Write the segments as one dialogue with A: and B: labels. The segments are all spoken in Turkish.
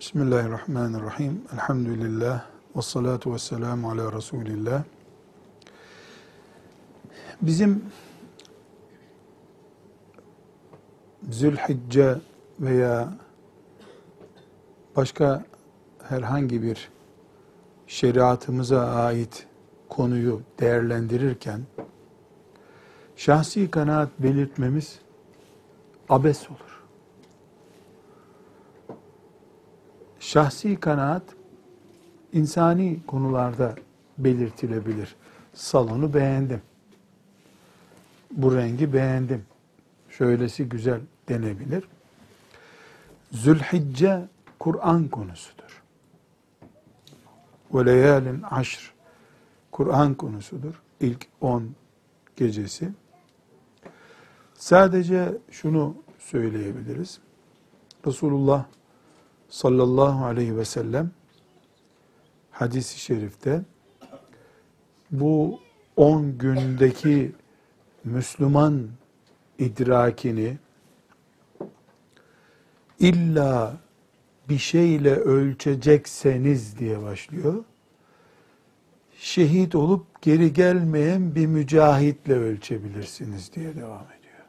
A: Bismillahirrahmanirrahim. Elhamdülillah. Ve salatu ve selamu ala Resulillah. Bizim Zülhicce veya başka herhangi bir şeriatımıza ait konuyu değerlendirirken şahsi kanaat belirtmemiz abes olur. Şahsi kanaat insani konularda belirtilebilir. Salonu beğendim. Bu rengi beğendim. Şöylesi güzel denebilir. Zülhicce Kur'an konusudur. Ve leyalin aşr Kur'an konusudur. İlk 10 gecesi. Sadece şunu söyleyebiliriz. Resulullah sallallahu aleyhi ve sellem hadis-i şerifte bu 10 gündeki Müslüman idrakini illa bir şeyle ölçecekseniz diye başlıyor. Şehit olup geri gelmeyen bir mücahitle ölçebilirsiniz diye devam ediyor.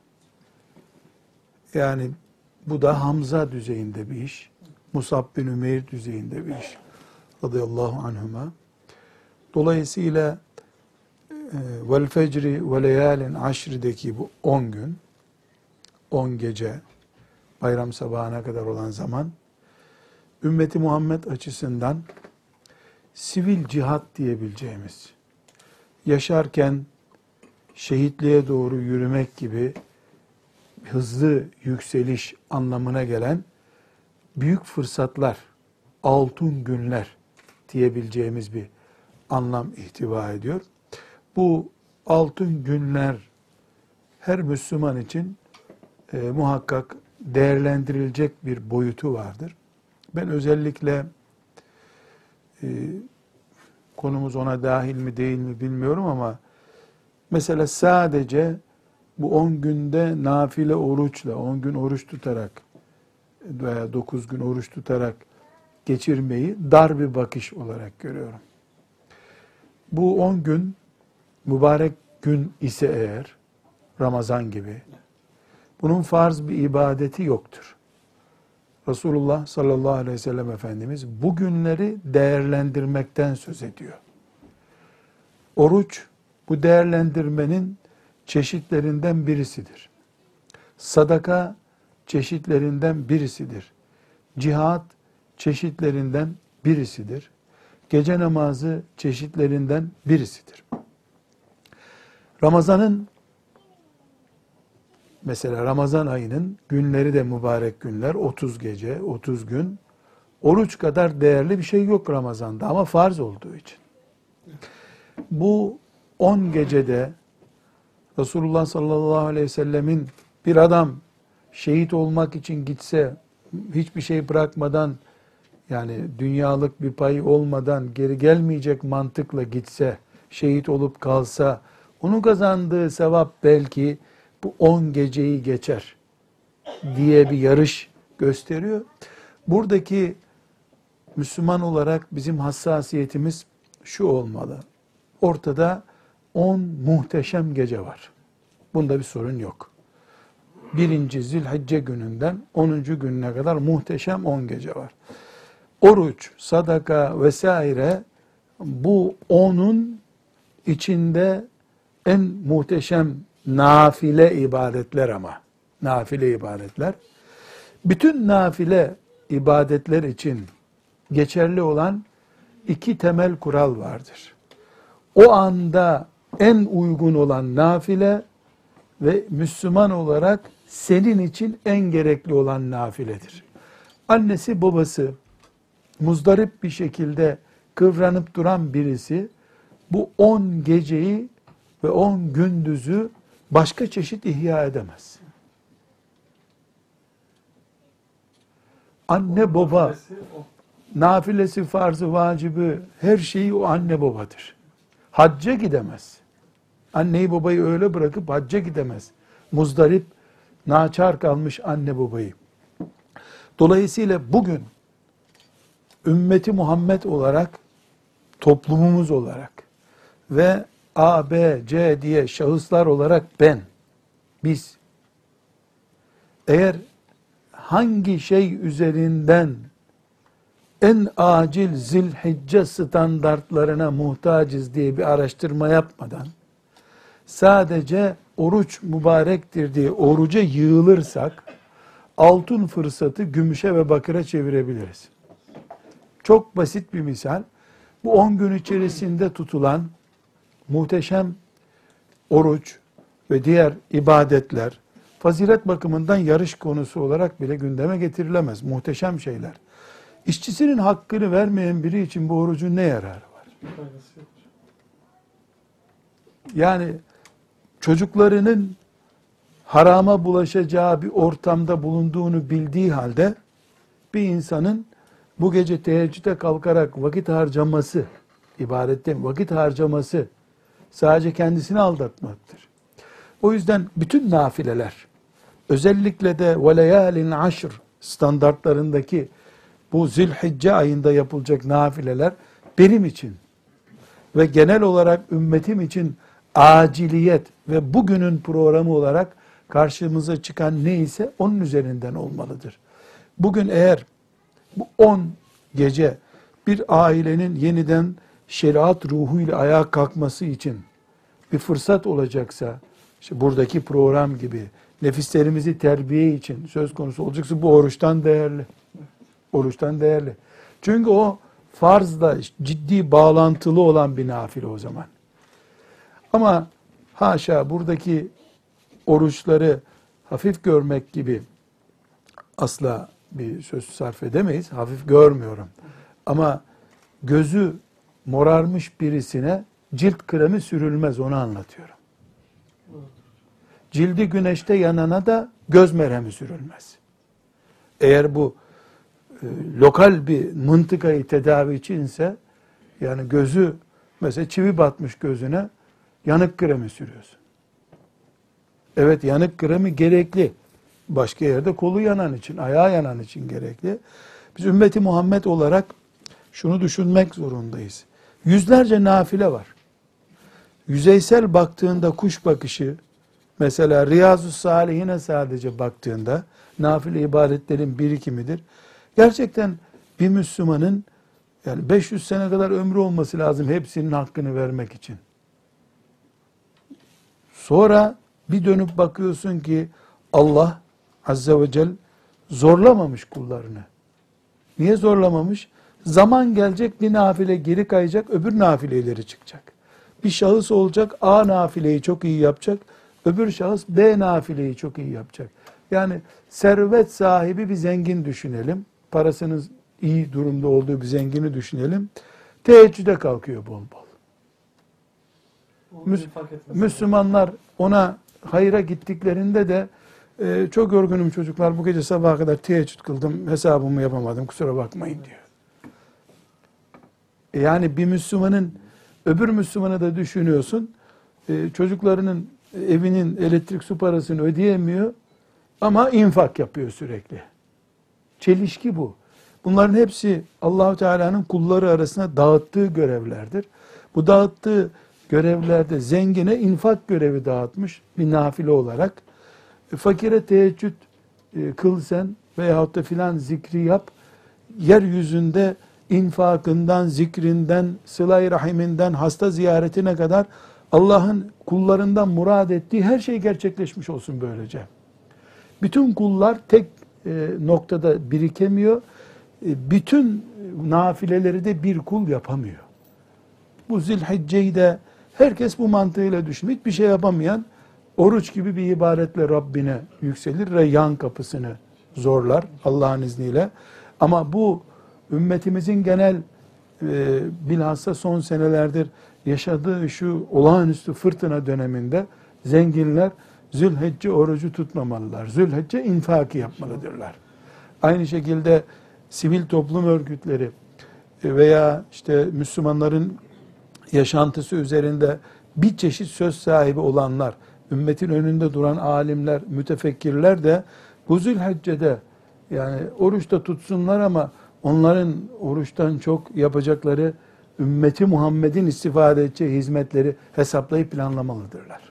A: Yani bu da Hamza düzeyinde bir iş. Musab bin Ümeyr düzeyinde bir iş. Radıyallahu anhuma. Dolayısıyla vel fecri ve leyalin aşrideki bu 10 gün, 10 gece, bayram sabahına kadar olan zaman, ümmeti Muhammed açısından sivil cihat diyebileceğimiz, yaşarken şehitliğe doğru yürümek gibi hızlı yükseliş anlamına gelen büyük fırsatlar, altın günler diyebileceğimiz bir anlam ihtiva ediyor. Bu altın günler her Müslüman için muhakkak değerlendirilecek bir boyutu vardır. Ben özellikle konumuz ona dahil mi değil mi bilmiyorum ama mesela sadece bu 10 günde nafile oruçla, 10 gün oruç tutarak veya 9 gün oruç tutarak geçirmeyi dar bir bakış olarak görüyorum. Bu 10 gün mübarek gün ise eğer, Ramazan gibi, bunun farz bir ibadeti yoktur. Resulullah sallallahu aleyhi ve sellem Efendimiz bu günleri değerlendirmekten söz ediyor. Oruç bu değerlendirmenin çeşitlerinden birisidir. Sadaka çeşitlerinden birisidir. Cihad çeşitlerinden birisidir. Gece namazı çeşitlerinden birisidir. Mesela Ramazan ayının günleri de mübarek günler, 30 gece, 30 gün. Oruç kadar değerli bir şey yok Ramazan'da ama farz olduğu için. Bu 10 gecede Resulullah sallallahu aleyhi ve sellemin bir adam şehit olmak için gitse, hiçbir şey bırakmadan, yani dünyalık bir pay olmadan geri gelmeyecek mantıkla gitse, şehit olup kalsa, onun kazandığı sevap belki bu 10 geceyi geçer diye bir yarış gösteriyor. Buradaki Müslüman olarak bizim hassasiyetimiz şu olmalı. Ortada 10 muhteşem gece var. Bunda bir sorun yok. 1. Zilhicce gününden 10. gününe kadar muhteşem 10 gece var. Oruç, sadaka vesaire bu 10'un içinde en muhteşem nafile ibadetler ama. Nafile ibadetler. Bütün nafile ibadetler için geçerli olan 2 temel kural vardır. O anda en uygun olan nafile ve Müslüman olarak senin için en gerekli olan nafiledir. Annesi babası muzdarip bir şekilde kıvranıp duran birisi bu 10 geceyi ve 10 gündüzü başka çeşit ihya edemez. Anne baba, nafilesi, farzı, vacibi, her şeyi o anne babadır. Hacca gidemez. Anneyi babayı öyle bırakıp hacca gidemez. Muzdarip, naçar kalmış anne babayı. Dolayısıyla bugün ümmeti Muhammed olarak, toplumumuz olarak ve A, B, C diye şahıslar olarak biz eğer hangi şey üzerinden en acil Zilhicce standartlarına muhtacız diye bir araştırma yapmadan sadece oruç mübarektir diye oruca yığılırsak altın fırsatı gümüşe ve bakıra çevirebiliriz. Çok basit bir misal. Bu 10 gün içerisinde tutulan muhteşem oruç ve diğer ibadetler fazilet bakımından yarış konusu olarak bile gündeme getirilemez. Muhteşem şeyler. İşçisinin hakkını vermeyen biri için bu orucun ne yararı var? Yani çocuklarının harama bulaşacağı bir ortamda bulunduğunu bildiği halde bir insanın bu gece teheccüde kalkarak vakit harcaması, ibadette vakit harcaması sadece kendisini aldatmaktır. O yüzden bütün nafileler, özellikle de وَلَيَالٍ aşr standartlarındaki bu Zilhicce ayında yapılacak nafileler benim için ve genel olarak ümmetim için aciliyet ve bugünün programı olarak karşımıza çıkan neyse onun üzerinden olmalıdır. Bugün eğer bu 10 gece bir ailenin yeniden şeriat ruhuyla ayağa kalkması için bir fırsat olacaksa, işte buradaki program gibi nefislerimizi terbiye için söz konusu olacaksa bu oruçtan değerli. Oruçtan değerli. Çünkü o farzla ciddi bağlantılı olan bir nafile o zaman. Ama haşa buradaki oruçları hafif görmek gibi asla bir söz sarf edemeyiz. Hafif görmüyorum. Ama gözü morarmış birisine cilt kremi sürülmez, onu anlatıyorum. Cildi güneşte yanana da göz merhemi sürülmez. Eğer bu lokal bir mıntıkayı tedavi içinse, yani gözü mesela çivi batmış gözüne, yanık kremi sürüyorsun. Evet, yanık kremi gerekli. Başka yerde kolu yanan için, ayağı yanan için gerekli. Biz ümmeti Muhammed olarak şunu düşünmek zorundayız. Yüzlerce nafile var. Yüzeysel baktığında kuş bakışı, mesela Riyazu Salihine sadece baktığında, nafile ibadetlerin birikimidir. Gerçekten bir Müslümanın yani 500 sene kadar ömrü olması lazım hepsinin hakkını vermek için. Sonra bir dönüp bakıyorsun ki Allah Azze ve Celle zorlamamış kullarını. Niye zorlamamış? Zaman gelecek, bir nafile geri kayacak, öbür nafileleri çıkacak. Bir şahıs olacak, A nafileyi çok iyi yapacak, öbür şahıs B nafileyi çok iyi yapacak. Yani servet sahibi bir zengin düşünelim. Parasının iyi durumda olduğu bir zengini düşünelim. Teheccüde kalkıyor bol bol. Müslümanlar ona hayra gittiklerinde de çok yorgunum çocuklar, bu gece sabaha kadar teheccüd kıldım, hesabımı yapamadım, kusura bakmayın diyor. Yani bir Müslümanın öbür Müslümanı da düşünüyorsun, çocuklarının evinin elektrik su parasını ödeyemiyor ama infak yapıyor sürekli. Çelişki bu. Bunların hepsi Allah-u Teala'nın kulları arasında dağıttığı görevlerdir. Bu dağıttığı görevlerde zengine infak görevi dağıtmış bir nafile olarak. Fakire teheccüd kıl sen veyahut da filan zikri yap. Yeryüzünde infakından, zikrinden, sıla-i rahiminden, hasta ziyaretine kadar Allah'ın kullarından murad ettiği her şey gerçekleşmiş olsun böylece. Bütün kullar tek noktada birikemiyor. Bütün nafileleri de bir kul yapamıyor. Bu Zilhicce'yi de herkes bu mantığıyla düşünüyor. Hiçbir şey yapamayan oruç gibi bir ibadetle Rabbine yükselir ve yan kapısını zorlar Allah'ın izniyle. Ama bu ümmetimizin genel bilhassa son senelerdir yaşadığı şu olağanüstü fırtına döneminde zenginler Zülhicce orucu tutmamalılar. Zülhicce infaki yapmalıdırlar. Aynı şekilde sivil toplum örgütleri veya işte Müslümanların yaşantısı üzerinde bir çeşit söz sahibi olanlar, ümmetin önünde duran alimler, mütefekkirler de bu Zülhicce'de yani oruçta tutsunlar ama onların oruçtan çok yapacakları ümmeti Muhammed'in istifade edeceği hizmetleri hesaplayıp planlamalıdırlar.